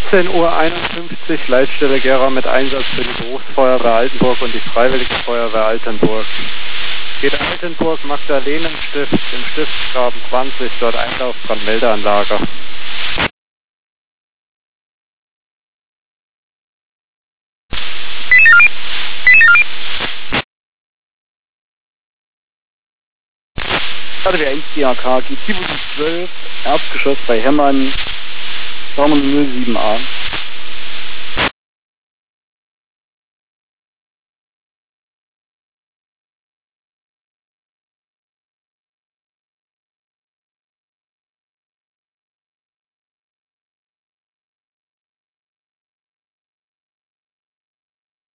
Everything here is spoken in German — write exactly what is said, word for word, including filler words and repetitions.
siebzehn Uhr einundfünfzig, Leitstelle Gera mit Einsatz für die Berufsfeuerwehr Altenburg und die Freiwillige Feuerwehr Altenburg. Geht Altenburg, Magdalenenstift, im Stiftsgraben zwanzig, dort Einlauf, Brandmeldeanlage. K W eins D A K, G zwölf, Erdgeschoss bei Hemmern, null sieben a.